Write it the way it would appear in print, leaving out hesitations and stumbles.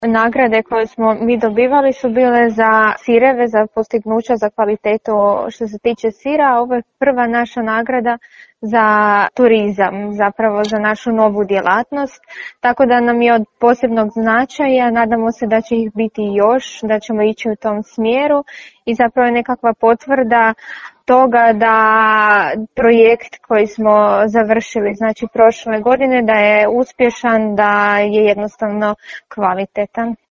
Nagrade koje smo mi dobivali su bile za sireve, za postignuća, za kvalitetu što se tiče sira, a ovo je prva naša nagrada za turizam, zapravo za našu novu djelatnost, tako da nam je od posebnog značaja, nadamo se da će ih biti još, da ćemo ići u tom smjeru i zapravo je nekakva potvrda toga da projekt koji smo završili, znači prošle godine, da je uspješan, da je jednostavno kvalitetan.